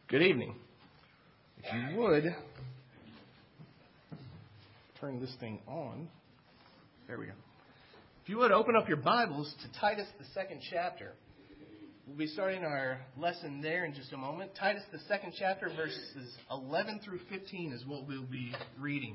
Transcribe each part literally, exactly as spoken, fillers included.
Good evening. If you would, turn this thing on. There we go. If you would, open up your Bibles to Titus, the second chapter. We'll be starting our lesson there in just a moment. Titus, the second chapter, verses eleven through fifteen is what we'll be reading.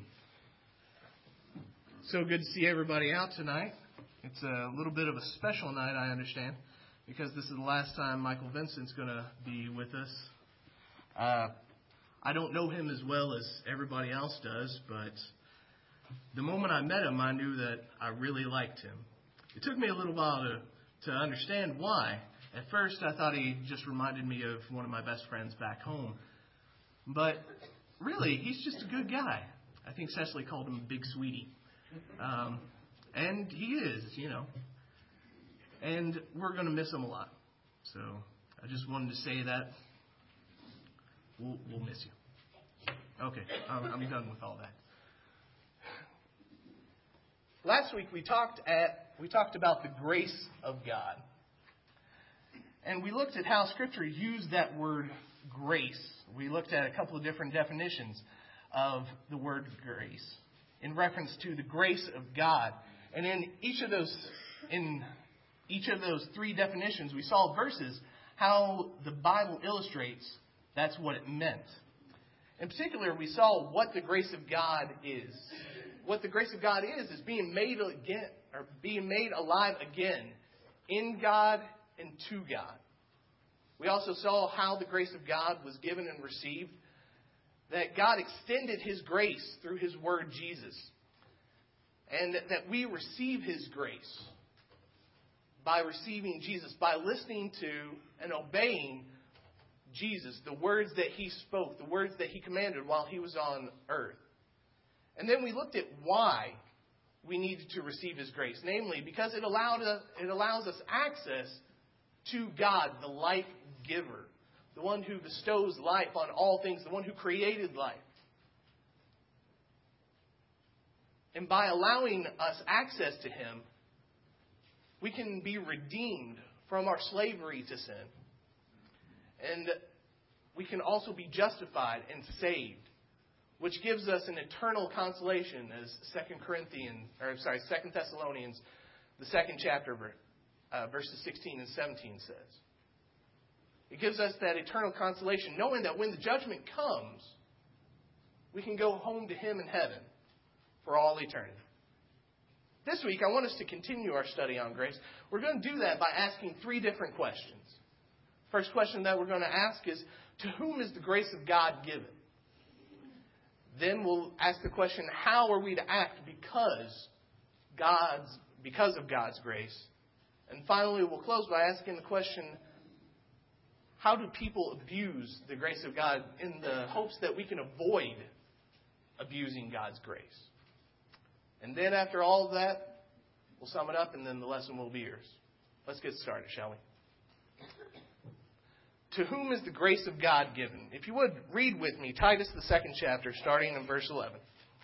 So good to see everybody out tonight. It's a little bit of a special night, I understand, because this is the last time Michael Vincent's going to be with us. Uh, I don't know him as well as everybody else does, but the moment I met him, I knew that I really liked him. It took me a little while to, to understand why. At first, I thought he just reminded me of one of my best friends back home. But really, he's just a good guy. I think Cecily called him Big Sweetie. Um, and he is, you know. And we're going to miss him a lot. So I just wanted to say that. We'll, we'll miss you. Okay, I'm, I'm done with all that. Last week we talked at we talked about the grace of God. And we looked at how Scripture used that word grace. We looked at a couple of different definitions of the word grace in reference to the grace of God. And in each of those in each of those three definitions, we saw verses how the Bible illustrates that's what it meant. In particular, we saw what the grace of God is. What the grace of God is is being made again, or being made alive again in God and to God. We also saw how the grace of God was given and received. That God extended His grace through His Word, Jesus. And that we receive His grace by receiving Jesus, by listening to and obeying Jesus, the words that He spoke, the words that He commanded while He was on earth. And then we looked at why we needed to receive His grace. Namely, because it allowed us, it allows us access to God, the life giver, the one who bestows life on all things, the one who created life. And by allowing us access to Him, we can be redeemed from our slavery to sin. And we can also be justified and saved, which gives us an eternal consolation, as Second Corinthians, or sorry, Second Thessalonians, the second chapter, uh, verses sixteen and seventeen says. It gives us that eternal consolation, knowing that when the judgment comes, we can go home to Him in heaven for all eternity. This week, I want us to continue our study on grace. We're going to do that by asking three different questions. First question that we're going to ask is, to whom is the grace of God given? Then we'll ask the question, how are we to act because God's because of God's grace? And finally, we'll close by asking the question, how do people abuse the grace of God in the hopes that we can avoid abusing God's grace? And then after all of that, we'll sum it up and then the lesson will be yours. Let's get started, shall we? To whom is the grace of God given? If you would, read with me Titus, the second chapter, starting in verse eleven.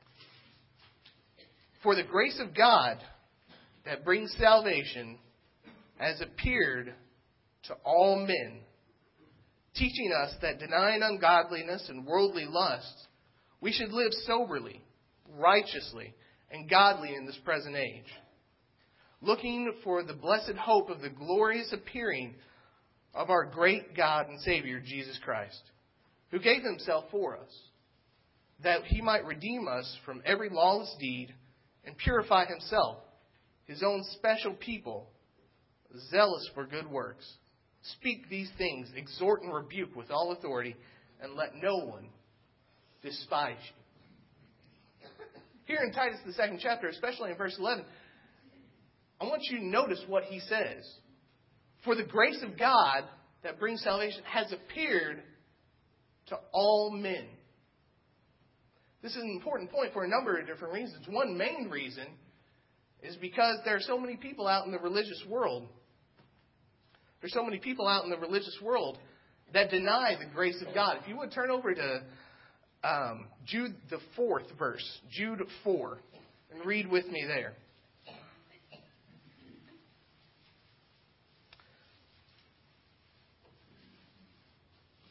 For the grace of God that brings salvation has appeared to all men, teaching us that denying ungodliness and worldly lusts, we should live soberly, righteously, and godly in this present age, looking for the blessed hope of the glorious appearing of our great God and Savior, Jesus Christ, who gave Himself for us, that He might redeem us from every lawless deed and purify Himself, His own special people, zealous for good works. Speak these things, exhort and rebuke with all authority, and let no one despise you. Here in Titus, the second chapter, especially in verse eleven, I want you to notice what he says. For the grace of God that brings salvation has appeared to all men. This is an important point for a number of different reasons. One main reason is because there are so many people out in the religious world. There's so many people out in the religious world that deny the grace of God. If you would turn over to um, Jude, the fourth verse, Jude four, and read with me there.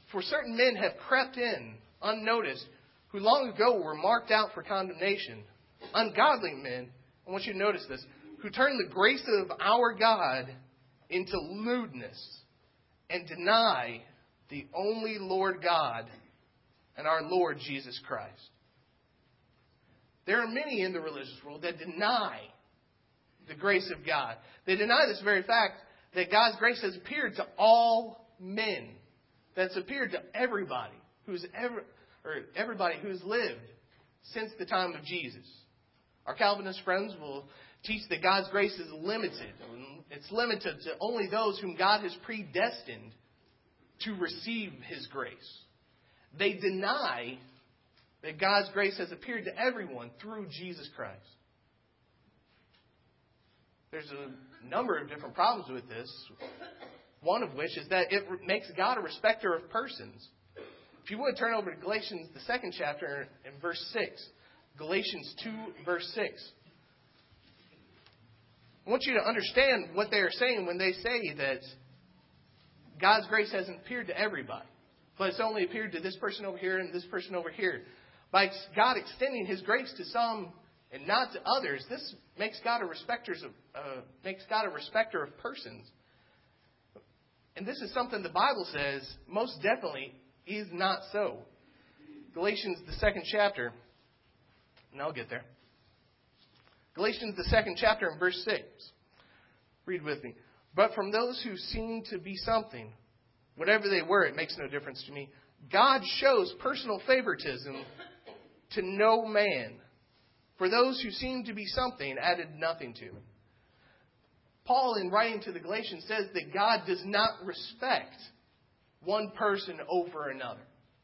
For certain men have crept in, unnoticed, who long ago were marked out for condemnation. Ungodly men, I want you to notice this, who turn the grace of our God into lewdness and deny the only Lord God and our Lord Jesus Christ. There are many in the religious world that deny the grace of God. They deny this very fact that God's grace has appeared to all men. That's appeared to everybody who's ever, or everybody who's lived since the time of Jesus. Our Calvinist friends will teach that God's grace is limited. It's limited to only those whom God has predestined to receive His grace. They deny that God's grace has appeared to everyone through Jesus Christ. There's a number of different problems with this. One of which is that it makes God a respecter of persons. If you would turn over to Galatians, the second chapter, in verse six. Galatians two, verse six. I want you to understand what they are saying when they say that God's grace hasn't appeared to everybody, but it's only appeared to this person over here and this person over here. By God extending His grace to some and not to others, this makes God a respecter of uh, makes God a respecter of persons. And this is something the Bible says most definitely is not so. Galatians, the second chapter, and I'll get there. Galatians, the second chapter, and verse six. Read with me. But from those who seem to be something, whatever they were, it makes no difference to me. God shows personal favoritism to no man. For those who seem to be something added nothing to him. Paul, in writing to the Galatians, says that God does not respect one person over another.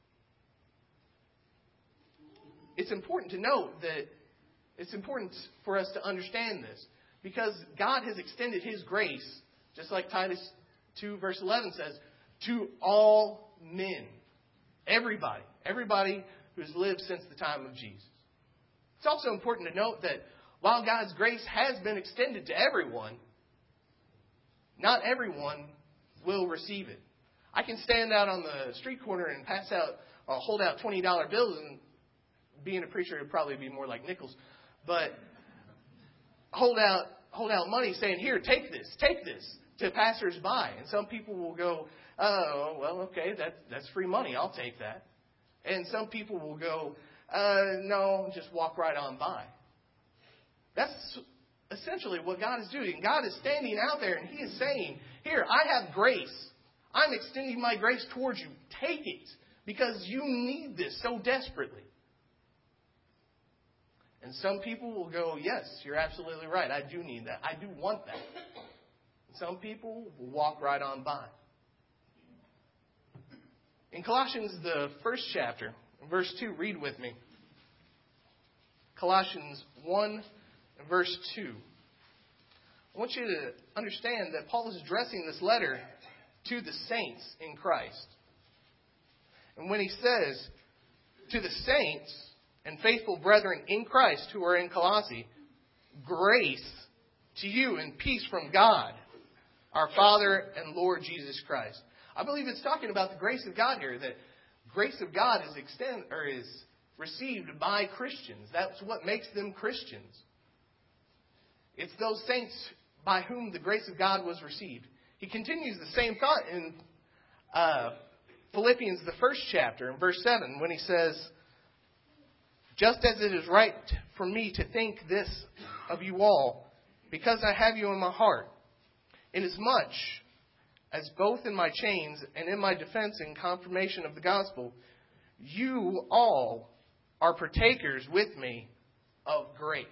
It's important to note that it's important for us to understand this, because God has extended His grace, just like Titus two, verse eleven says, to all men. Everybody. Everybody who's lived since the time of Jesus. It's also important to note that while God's grace has been extended to everyone, not everyone will receive it. I can stand out on the street corner and pass out, or hold out twenty dollar bills, and being a preacher, it would probably be more like nickels. But hold out, hold out money saying, here, take this, take this, to passersby. And some people will go, oh, well, okay, that, that's free money. I'll take that. And some people will go, uh, no, just walk right on by. That's essentially what God is doing. God is standing out there and He is saying, here, I have grace. I'm extending my grace towards you. Take it, because you need this so desperately. And some people will go, yes, you're absolutely right. I do need that. I do want that. And some people will walk right on by. In Colossians, the first chapter, verse two, read with me. Colossians one, verse two. I want you to understand that Paul is addressing this letter to the saints in Christ. And when he says, to the saints and faithful brethren in Christ who are in Colossae, grace to you and peace from God, our Father and Lord Jesus Christ. I believe it's talking about the grace of God here, that grace of God is extend or is received by Christians. That's what makes them Christians. It's those saints by whom the grace of God was received. He continues the same thought in uh, Philippians, the first chapter, in verse seven, when he says, just as it is right for me to think this of you all, because I have you in my heart, inasmuch as both in my chains and in my defense and confirmation of the gospel, you all are partakers with me of grace.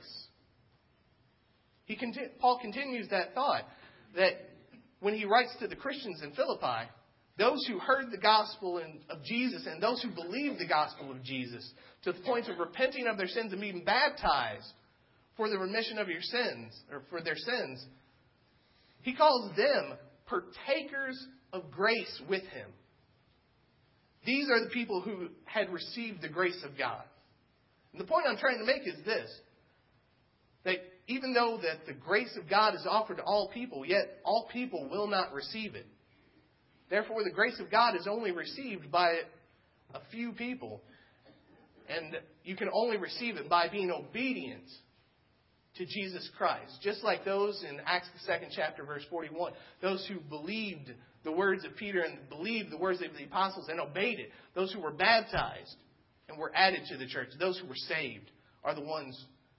He conti- Paul continues that thought, that when he writes to the Christians in Philippi, those who heard the gospel of Jesus and those who believed the gospel of Jesus to the point of repenting of their sins and being baptized for the remission of your sins, or for their sins, he calls them partakers of grace with him. These are the people who had received the grace of God. And the point I'm trying to make is this, that even though that the grace of God is offered to all people, yet all people will not receive it. Therefore, the grace of God is only received by a few people. And you can only receive it by being obedient to Jesus Christ. Just like those in Acts the second chapter, verse forty-one. Those who believed the words of Peter and believed the words of the apostles and obeyed it. Those who were baptized and were added to the church. Those who were saved are the ones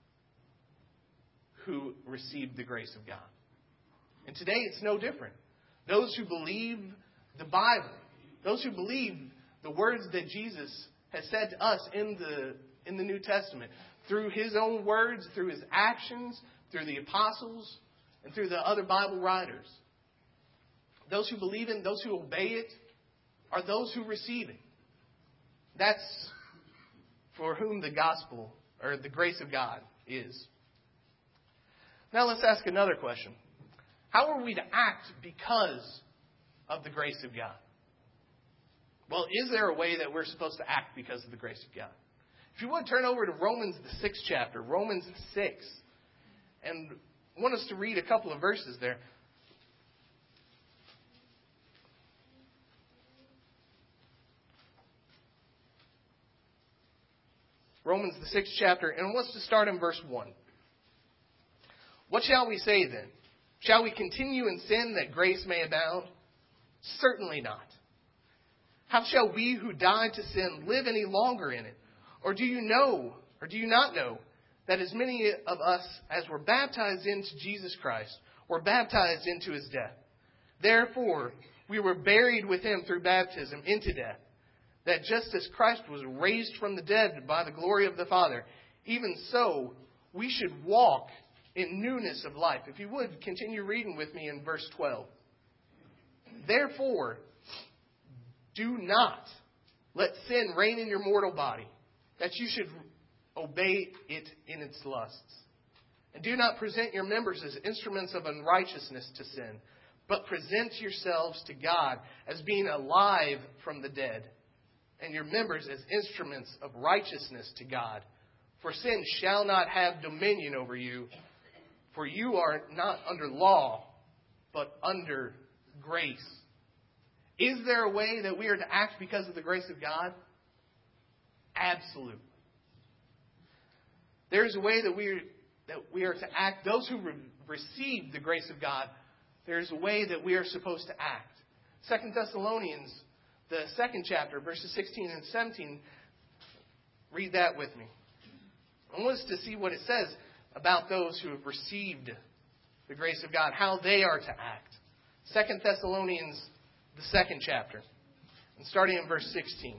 who received the grace of God. And today it's no different. Those who believe the Bible, those who believe the words that Jesus has said to us in the in the New Testament, through His own words, through His actions, through the apostles, and through the other Bible writers. Those who believe in, those who obey it, are those who receive it. That's for whom the gospel, or the grace of God, is. Now let's ask another question. How are we to act because of the grace of God? Well, is there a way that we're supposed to act because of the grace of God? If you would, turn over to Romans, the sixth chapter, Romans six. And I want us to read a couple of verses there. Romans, the sixth chapter, and I want us to start in verse one. What shall we say then? Shall we continue in sin that grace may abound? Certainly not. How shall we who died to sin live any longer in it? Or do you know, or do you not know, that as many of us as were baptized into Jesus Christ were baptized into His death? Therefore, we were buried with Him through baptism into death, that just as Christ was raised from the dead by the glory of the Father, even so we should walk in newness of life. If you would, continue reading with me in verse twelve. Therefore, do not let sin reign in your mortal body, that you should obey it in its lusts. And do not present your members as instruments of unrighteousness to sin, but present yourselves to God as being alive from the dead, and your members as instruments of righteousness to God. For sin shall not have dominion over you, for you are not under law, but under grace. Is there a way that we are to act because of the grace of God? Absolutely. There's a way that we are, that we are to act. Those who re- receive the grace of God, there's a way that we are supposed to act. Second Thessalonians, the second chapter, verses sixteen and seventeen. Read that with me. I want us to see what it says about those who have received the grace of God, how they are to act. Second Thessalonians, the second chapter, and starting in verse sixteen.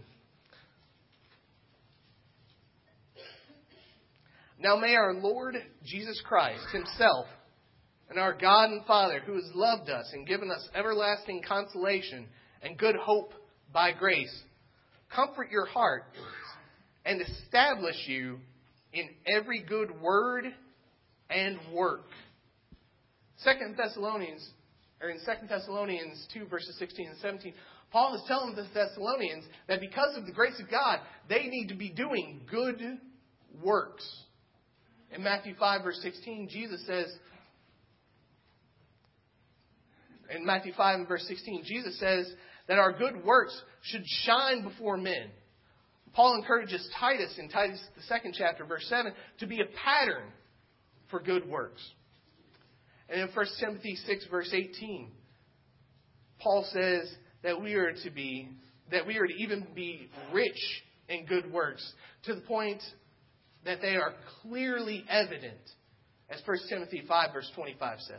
Now may our Lord Jesus Christ Himself and our God and Father, who has loved us and given us everlasting consolation and good hope by grace, comfort your heart and establish you in every good word and work. Second Thessalonians, or in Second Thessalonians two, verses sixteen and seventeen, Paul is telling the Thessalonians that because of the grace of God, they need to be doing good works. In Matthew five, verse sixteen, Jesus says, in Matthew five and verse sixteen, Jesus says that our good works should shine before men. Paul encourages Titus in Titus, the second chapter, verse seven, to be a pattern for good works. And in First Timothy six, verse eighteen, Paul says that we are to be, that we are to even be rich in good works, to the point that they are clearly evident, as First Timothy five, verse twenty-five says.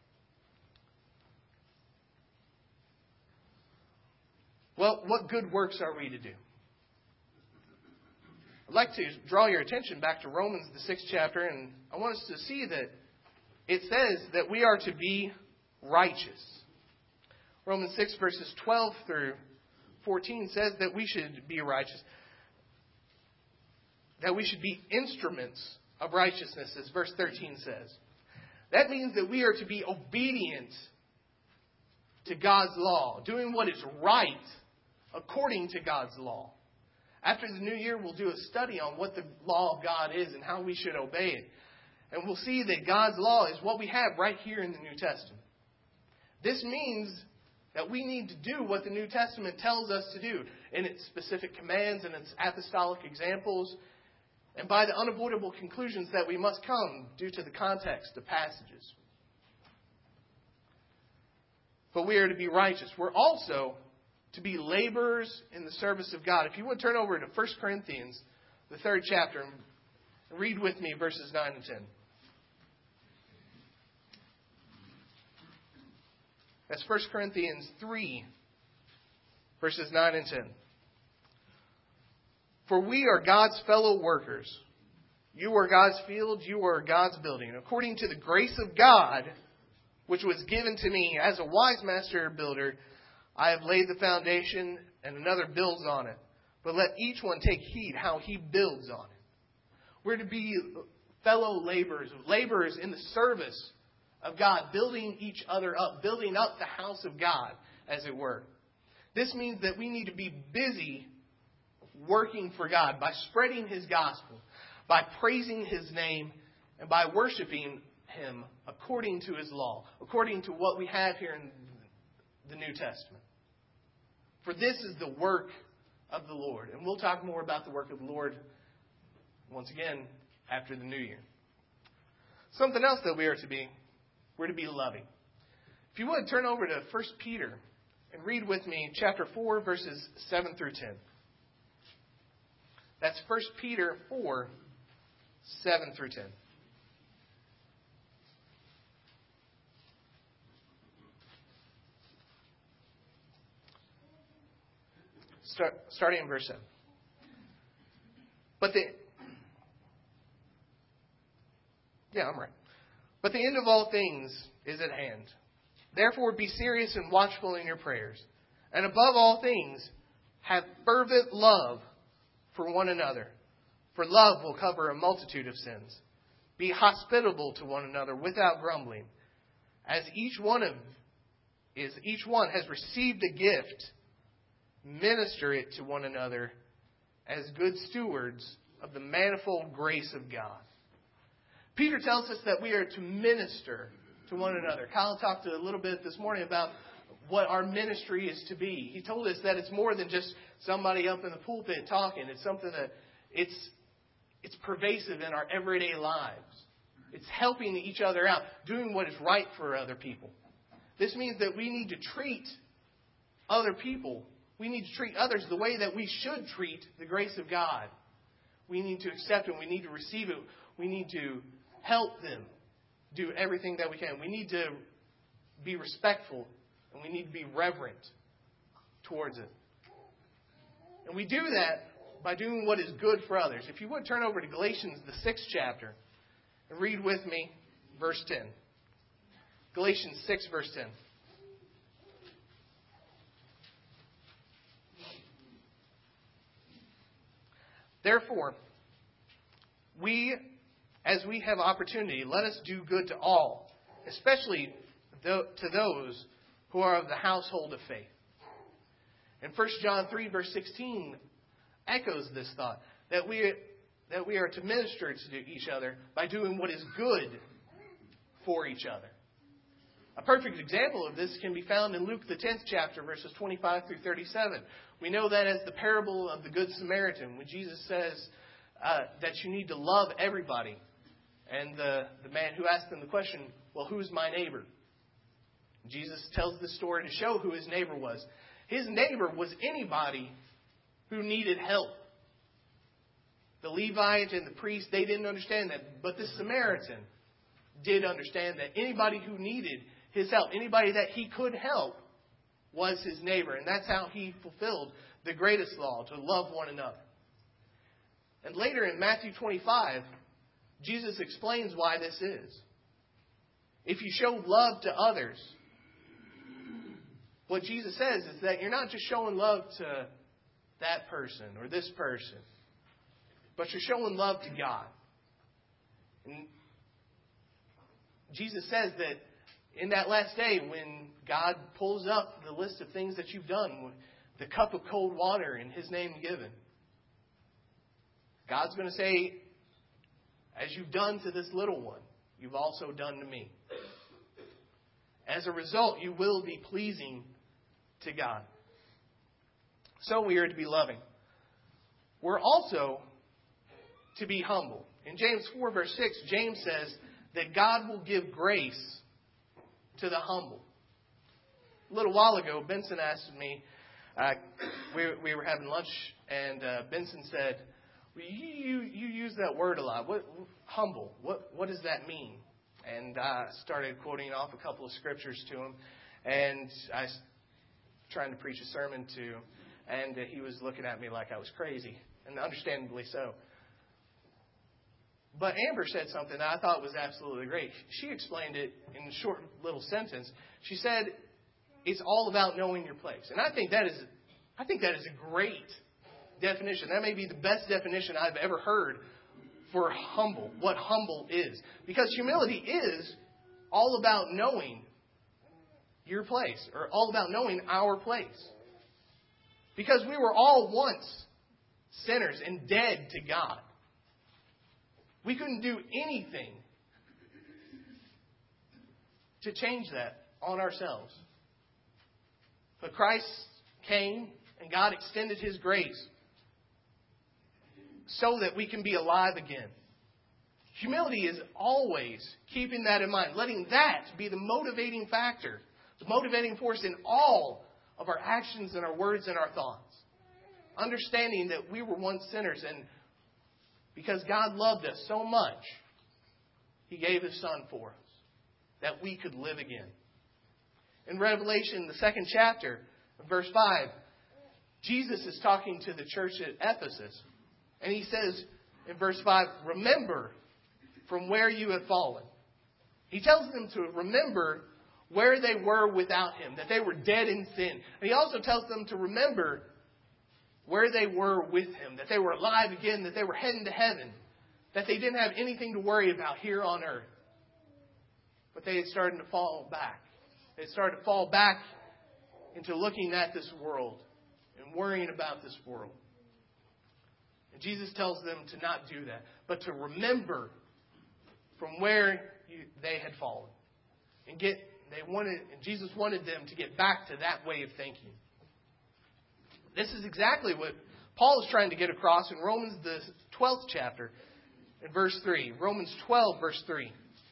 Well, what good works are we to do? I'd like to draw your attention back to Romans, the sixth chapter, and I want us to see that it says that we are to be righteous. Romans six, verses twelve through fourteen says that we should be righteous. That we should be instruments of righteousness, as verse thirteen says. That means that we are to be obedient to God's law, doing what is right according to God's law. After the new year, we'll do a study on what the law of God is and how we should obey it. And we'll see that God's law is what we have right here in the New Testament. This means That we need to do what the New Testament tells us to do in its specific commands and its apostolic examples, and by the unavoidable conclusions that we must come due to the context of passages. But we are to be righteous. We're also to be laborers in the service of God. If you would turn over to First Corinthians, the third chapter, and read with me verses nine and ten. That's First Corinthians three, verses nine and ten. For we are God's fellow workers. You are God's field, you are God's building. According to the grace of God, which was given to me as a wise master builder, I have laid the foundation, and another builds on it. But let each one take heed how he builds on it. We're to be fellow laborers, laborers in the service of God, building each other up, building up the house of God, as it were. This means that we need to be busy working for God by spreading His gospel, by praising His name, and by worshiping Him according to His law, according to what we have here in the New Testament. For this is the work of the Lord. And we'll talk more about the work of the Lord once again after the new year. Something else that we are to be, we're to be loving. If you would, turn over to First Peter and read with me chapter four, verses seven through ten. That's First Peter four, seven through ten. Start, starting in verse seven. But the Yeah, I'm right. But the end of all things is at hand. Therefore be serious and watchful in your prayers. And above all things, have fervent love for one another. For love will cover a multitude of sins. Be hospitable to one another without grumbling. As each one of is each one has received a gift, minister it to one another as good stewards of the manifold grace of God. Peter tells us that we are to minister to one another. Kyle talked a little bit this morning about what our ministry is to be. He told us that it's more than just somebody up in the pulpit talking. It's something that it's it's pervasive in our everyday lives. It's helping each other out, doing what is right for other people. This means that we need to treat other people. We need to treat others the way that we should treat the grace of God. We need to accept it. We need to receive it. We need to help them do everything that we can. We need to be respectful, and we need to be reverent towards it. And we do that by doing what is good for others. If you would turn over to Galatians, the sixth chapter, and read with me verse ten. Galatians six, verse ten. Therefore, we, as we have opportunity, let us do good to all, especially to those who are of the household of faith. And First John three, verse sixteen echoes this thought, that we, that we are to minister to each other by doing what is good for each other. A perfect example of this can be found in Luke, the tenth chapter, verses twenty-five through thirty-seven. We know that as the parable of the Good Samaritan, when Jesus says uh, that you need to love everybody. And the, the man who asked him the question, well, who's my neighbor? Jesus tells the story to show who his neighbor was. His neighbor was anybody who needed help. The Levite and the priest, they didn't understand that. But the Samaritan did understand that anybody who needed his help, anybody that he could help, was his neighbor. And that's how he fulfilled the greatest law, to love one another. And later in Matthew twenty-five, Jesus explains why this is. If you show love to others, what Jesus says is that you're not just showing love to that person or this person, but you're showing love to God. And Jesus says that in that last day, when God pulls up the list of things that you've done, the cup of cold water in His name given, God's going to say, as you've done to this little one, you've also done to me. As a result, you will be pleasing to God. So we are to be loving. We're also to be humble. In James four, verse six, James says that God will give grace to the humble. A little while ago, Benson asked me, uh, we, we were having lunch, and uh, Benson said, well, you, you, you use that word a lot. What, humble, what, what does that mean? And I started quoting off a couple of scriptures to him, and I was trying to preach a sermon to him, and uh, he was looking at me like I was crazy, and understandably so. But Amber said something that I thought was absolutely great. She explained it in a short little sentence. She said, it's all about knowing your place. And I think that is, I think that is a great definition. That may be the best definition I've ever heard for humble, what humble is. Because humility is all about knowing your place, or all about knowing our place. Because we were all once sinners and dead to God. We couldn't do anything to change that on ourselves. But Christ came and God extended His grace so that we can be alive again. Humility is always keeping that in mind, letting that be the motivating factor, the motivating force in all of our actions and our words and our thoughts. Understanding that we were once sinners, and because God loved us so much, He gave His Son for us, that we could live again. In Revelation, the second chapter, verse five, Jesus is talking to the church at Ephesus. And He says in verse five, remember from where you have fallen. He tells them to remember where they were without Him, that they were dead in sin. And He also tells them to remember where they were with Him, that they were alive again, that they were heading to heaven, that they didn't have anything to worry about here on earth. But they had started to fall back. They had started to fall back into looking at this world and worrying about this world. And Jesus tells them to not do that, but to remember from where you, they had fallen. And get they wanted and Jesus wanted them to get back to that way of thinking. This is exactly what Paul is trying to get across in Romans, the twelfth chapter, in verse three. Romans twelve, verse three.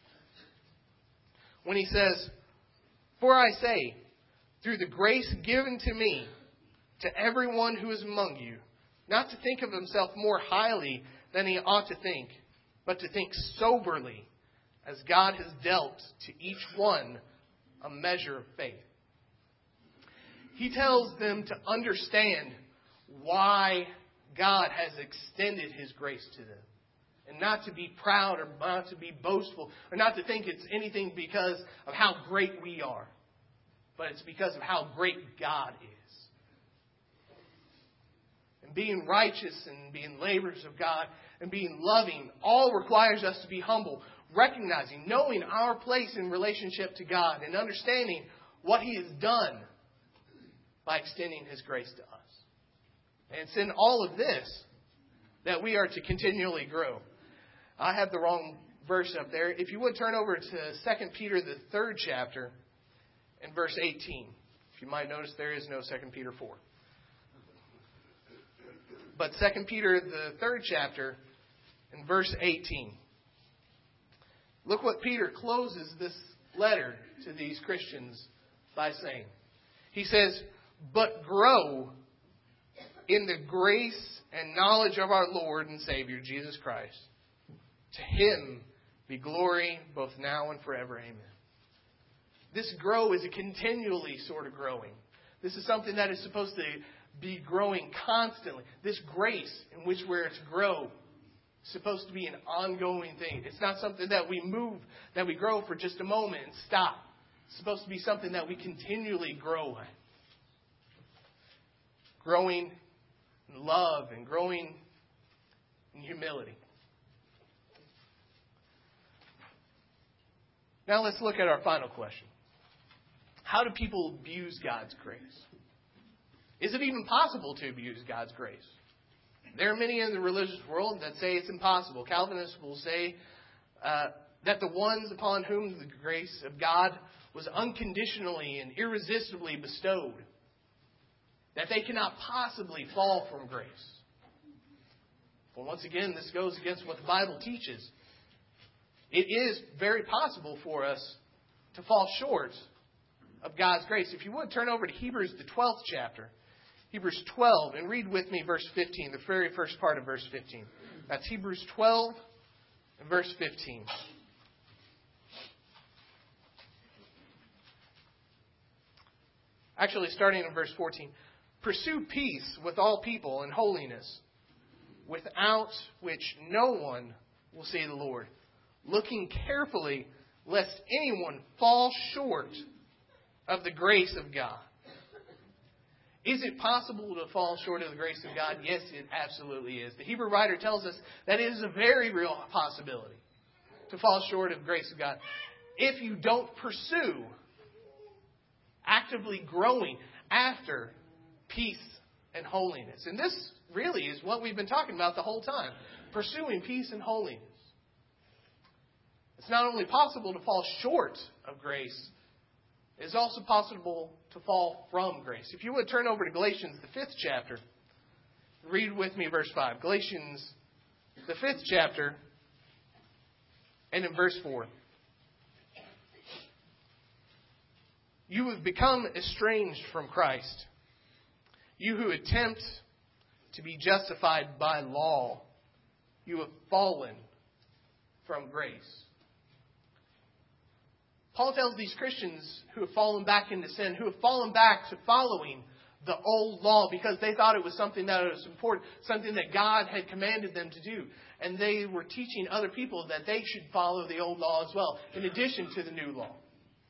When he says, for I say, through the grace given to me, to everyone who is among you, not to think of himself more highly than he ought to think, but to think soberly, as God has dealt to each one a measure of faith. He tells them to understand why God has extended His grace to them. And not to be proud or not to be boastful or not to think it's anything because of how great we are. But it's because of how great God is. And being righteous and being laborers of God and being loving all requires us to be humble. Recognizing, knowing our place in relationship to God and understanding what He has done by extending His grace to us. And it's in all of this that we are to continually grow. I have the wrong verse up there. If you would turn over to Second Peter, the third chapter, and verse eighteen. If you might notice, there is no Second Peter four. But Second Peter, the third chapter, and verse eighteen. Look what Peter closes this letter to these Christians by saying. He says, but grow in the grace and knowledge of our Lord and Savior, Jesus Christ. To Him be glory both now and forever. Amen. This grow is a continually sort of growing. This is something that is supposed to be growing constantly. This grace in which we're to grow is supposed to be an ongoing thing. It's not something that we move, that we grow for just a moment and stop. It's supposed to be something that we continually grow in. Growing in love and growing in humility. Now let's look at our final question. How do people abuse God's grace? Is it even possible to abuse God's grace? There are many in the religious world that say it's impossible. Calvinists will say uh, that the ones upon whom the grace of God was unconditionally and irresistibly bestowed that they cannot possibly fall from grace. Well, once again, this goes against what the Bible teaches. It is very possible for us to fall short of God's grace. If you would, turn over to Hebrews, the twelfth chapter. Hebrews twelve, and read with me verse fifteen, the very first part of verse fifteen. That's Hebrews twelve and verse fifteen. Actually, starting in verse fourteen. Pursue peace with all people and holiness, without which no one will see the Lord. Looking carefully, lest anyone fall short of the grace of God. Is it possible to fall short of the grace of God? Yes, it absolutely is. The Hebrew writer tells us that it is a very real possibility to fall short of the grace of God. If you don't pursue actively growing after peace and holiness. And this really is what we've been talking about the whole time. Pursuing peace and holiness. It's not only possible to fall short of grace, it is also possible to fall from grace. If you would turn over to Galatians, the fifth chapter, read with me verse five. Galatians, the fifth chapter, and in verse four. You have become estranged from Christ, you who attempt to be justified by law. You have fallen from grace. Paul tells these Christians who have fallen back into sin, who have fallen back to following the old law because they thought it was something that was important, something that God had commanded them to do. And they were teaching other people that they should follow the old law as well, in addition to the new law.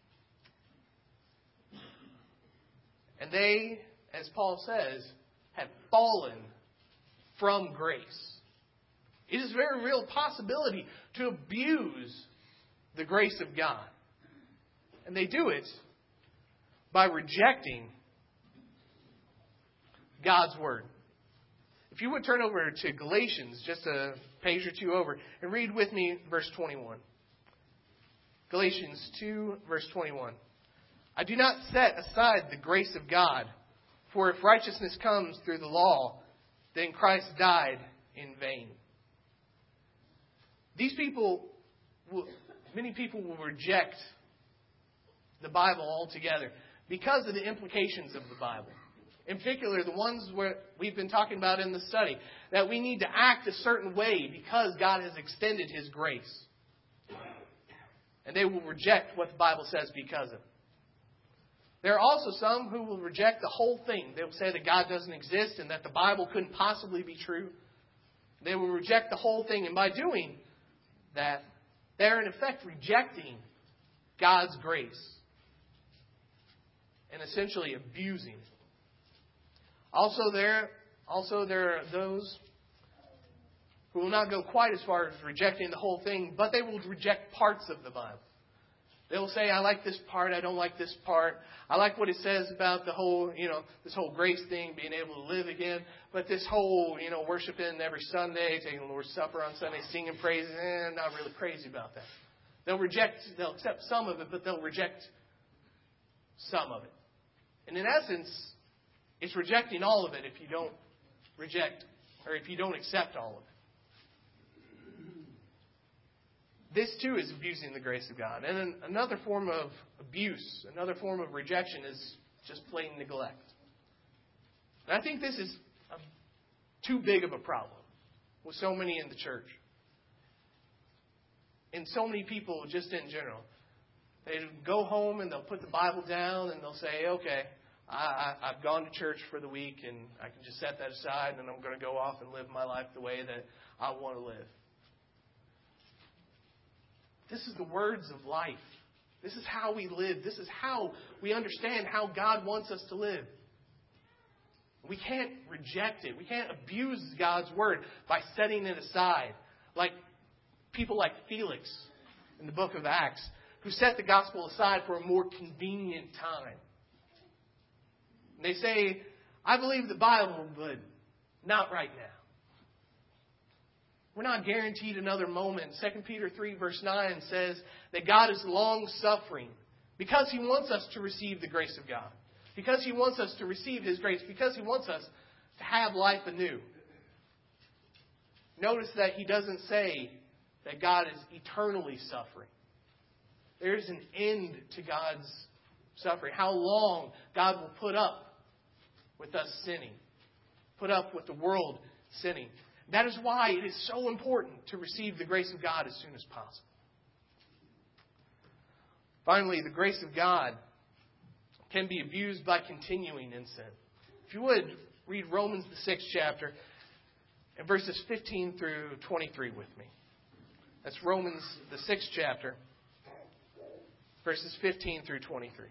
And they, as Paul says, have fallen from grace. It is a very real possibility to abuse the grace of God. And they do it by rejecting God's Word. If you would turn over to Galatians, just a page or two over, and read with me verse twenty-one. Galatians two, verse twenty-one. I do not set aside the grace of God, for if righteousness comes through the law, then Christ died in vain. These people, will, many people will reject the Bible altogether because of the implications of the Bible. In particular, the ones where we've been talking about in the study, that we need to act a certain way because God has extended His grace. And they will reject what the Bible says because of it. There are also some who will reject the whole thing. They will say that God doesn't exist and that the Bible couldn't possibly be true. They will reject the whole thing. And by doing that, they're in effect rejecting God's grace and essentially abusing it. Also there, also there are those who will not go quite as far as rejecting the whole thing, but they will reject parts of the Bible. They will say, I like this part, I don't like this part. I like what it says about the whole, you know, this whole grace thing, being able to live again. But this whole, you know, worshiping every Sunday, taking the Lord's Supper on Sunday, singing praises, eh, not really crazy about that. They'll reject, they'll accept some of it, but they'll reject some of it. And in essence, it's rejecting all of it if you don't reject, or if you don't accept all of it. This, too, is abusing the grace of God. And another form of abuse, another form of rejection is just plain neglect. And I think this is a, too big of a problem with so many in the church. And so many people just in general. They go home and they'll put the Bible down and they'll say, okay, I, I, I've gone to church for the week and I can just set that aside and I'm going to go off and live my life the way that I want to live. This is the words of life. This is how we live. This is how we understand how God wants us to live. We can't reject it. We can't abuse God's Word by setting it aside. Like people like Felix in the book of Acts, who set the gospel aside for a more convenient time. And they say, I believe the Bible, but not right now. We're not guaranteed another moment. Second Peter three verse nine says that God is long-suffering because He wants us to receive the grace of God. because He wants us to receive His grace, because He wants us to have life anew. Notice that He doesn't say that God is eternally suffering. There is an end to God's suffering. How long God will put up with us sinning. Put up with the world sinning. That is why it is so important to receive the grace of God as soon as possible. Finally, the grace of God can be abused by continuing in sin. If you would, read Romans the sixth chapter and verses fifteen through twenty-three with me. That's Romans the sixth chapter, verses fifteen through twenty-three.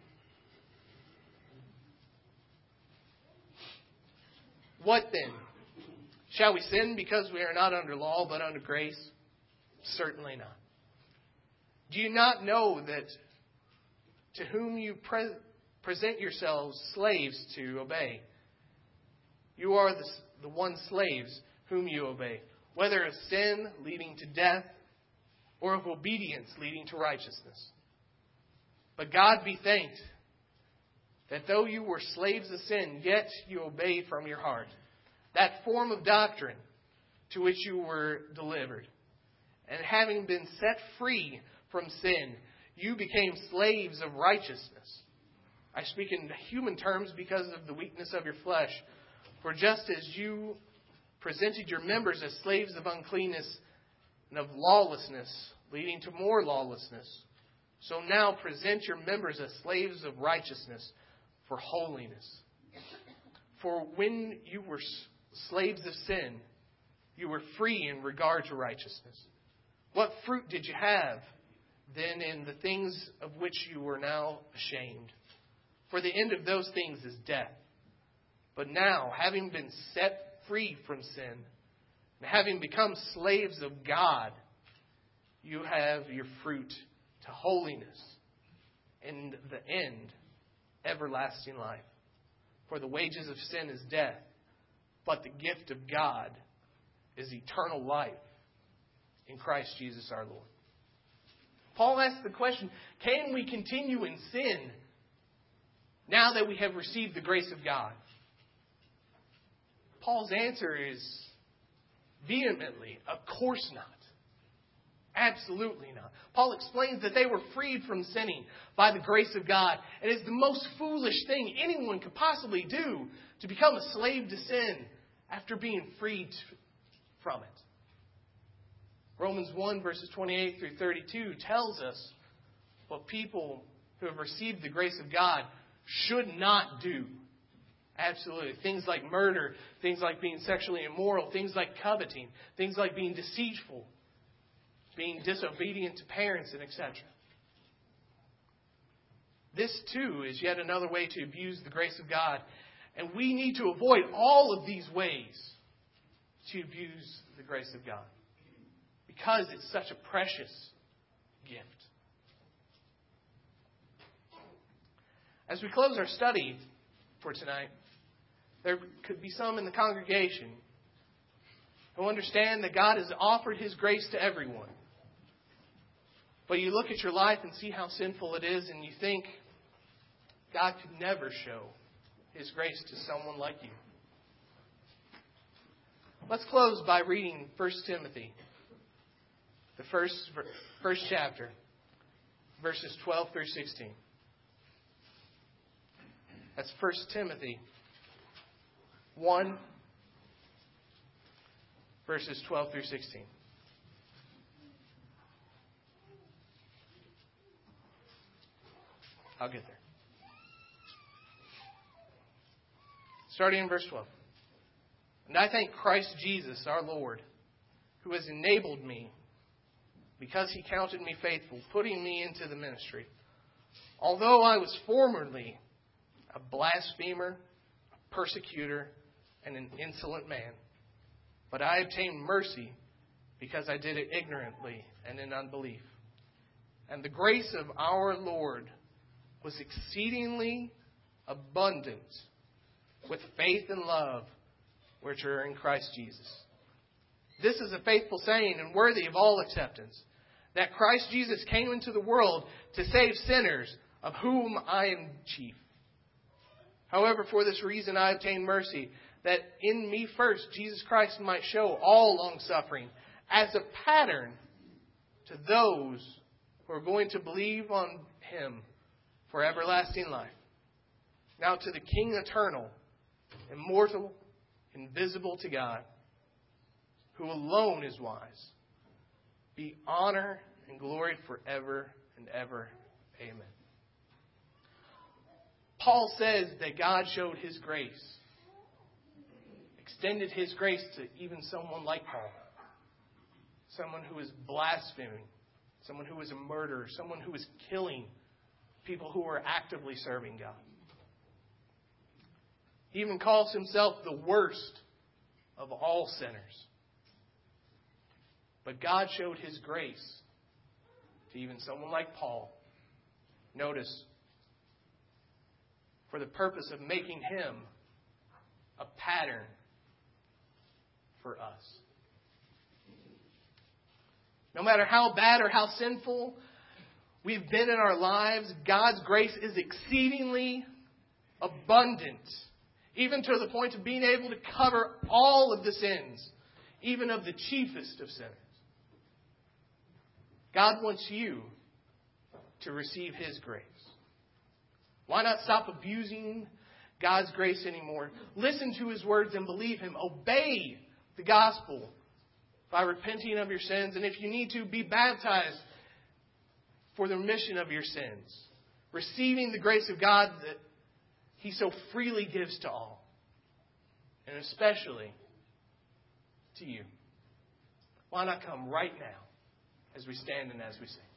What then? Shall we sin because we are not under law but under grace? Certainly not. Do you not know that to whom you pre- present yourselves slaves to obey, you are the, the one slaves whom you obey, whether of sin leading to death or of obedience leading to righteousness? But God be thanked that though you were slaves of sin, yet you obeyed from your heart that form of doctrine to which you were delivered. And having been set free from sin, you became slaves of righteousness. I speak in human terms because of the weakness of your flesh. For just as you presented your members as slaves of uncleanness and of lawlessness, leading to more lawlessness, so now present your members as slaves of righteousness for holiness. For when you were slaves of sin, you were free in regard to righteousness. What fruit did you have then in the things of which you were now ashamed? For the end of those things is death. But now, having been set free from sin, and having become slaves of God, you have your fruit to holiness, and the end, everlasting life. For the wages of sin is death, but the gift of God is eternal life in Christ Jesus our Lord. Paul asks the question, can we continue in sin now that we have received the grace of God? Paul's answer is vehemently, of course not. Absolutely not. Paul explains that they were freed from sinning by the grace of God. And it's the most foolish thing anyone could possibly do to become a slave to sin after being freed from it. Romans one, verses twenty-eight through thirty-two tells us what people who have received the grace of God should not do. Absolutely. Things like murder, things like being sexually immoral, things like coveting, things like being deceitful, being disobedient to parents, and et cetera. This, too, is yet another way to abuse the grace of God. And we need to avoid all of these ways to abuse the grace of God, because it's such a precious gift. As we close our study for tonight, there could be some in the congregation who understand that God has offered His grace to everyone. But you look at your life and see how sinful it is, and you think God could never show His grace to someone like you. Let's close by reading First Timothy, the first, first chapter, verses twelve through sixteen. That's First Timothy one, verses twelve through sixteen. I'll get there. Starting in verse twelve. And I thank Christ Jesus, our Lord, who has enabled me, because He counted me faithful, putting me into the ministry. Although I was formerly a blasphemer, a persecutor, and an insolent man, but I obtained mercy because I did it ignorantly and in unbelief. And the grace of our Lord was exceedingly abundant with faith and love which are in Christ Jesus. This is a faithful saying and worthy of all acceptance, that Christ Jesus came into the world to save sinners, of whom I am chief. However, for this reason I obtained mercy, that in me first Jesus Christ might show all long-suffering as a pattern to those who are going to believe on Him for everlasting life. Now to the King eternal, immortal, invisible to God, who alone is wise, be honor and glory forever and ever. Amen. Paul says that God showed His grace, extended His grace to even someone like Paul, someone who is blaspheming, someone who is a murderer, someone who is killing people who are actively serving God. He even calls himself the worst of all sinners. But God showed His grace to even someone like Paul. Notice, for the purpose of making him a pattern for us. No matter how bad or how sinful we've been in our lives, God's grace is exceedingly abundant, even to the point of being able to cover all of the sins, even of the chiefest of sinners. God wants you to receive His grace. Why not stop abusing God's grace anymore? Listen to His words and believe Him. Obey the gospel by repenting of your sins. And if you need to, be baptized for the remission of your sins. Receiving the grace of God that He so freely gives to all. And especially to you. Why not come right now as we stand and as we sing?